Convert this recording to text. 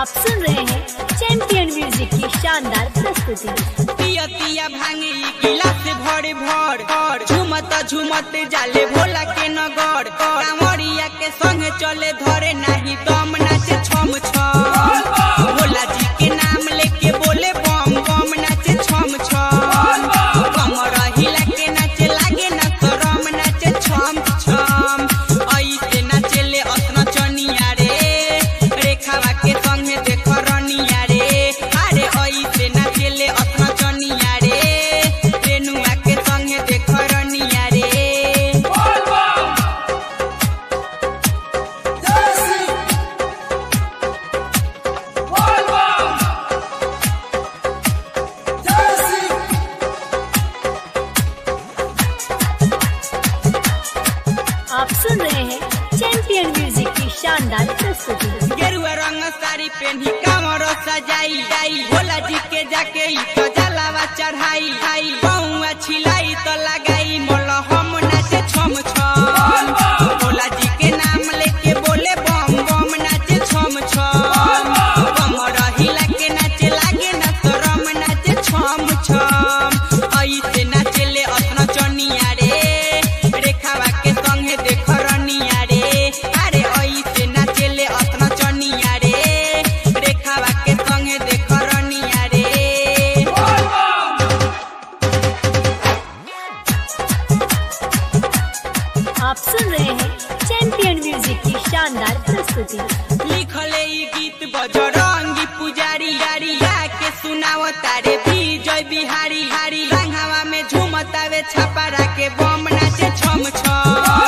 आप सुन रहे हैं चैंपियन म्यूजिक की शानदार प्रस्तुति। पिया पिया भांगे गिलास भर भर झूमत झूमत जाले भोला के नगर कांवरिया के संग चले धरे नाही दम नाचे छम छम भोला जी के नाम लेके बोले बम बम नाचे छम छम कमर हिला के नाचे लागे ना शरम नाचे छम छम ऐसे नाचेले असना चनिया रे रेखावा के संगे देख रनिया रे अरे ऐसे नाचेले असना चनिया रे रेनुआ के संगे देख रनिया रे आप सुन रहे हैं चैंपियन म्यूजिक की शानदार प्रस्तुति। गेरुआ रंग साड़ी पहनी कांवर सजाई भोला जी के जाके तो जलावा चढ़ाई पौआ छिलाई तो लगाई मोला हम नाचे छम छम भोला जी के नाम लेके बोले बम बम नाचे छम छम कमर हिला के नाचे लागे ना शरम नाचे छम छम ऐसे नाचेले असना चनिया रे रेखावा के संगे देख रनिया रे अरे ऐसे नाचेले असना चनिया रे रेखावा के संगे देख रनिया रे आप सुन रहे हैं चैंपियन म्यूजिक की शानदार प्रस्तुति। लिखले ई गीत बजरंगी पुजारी गा के सुनावता रे विजय बिहारी संघवा में झूमतावे छपरा के बम नाचे छम छम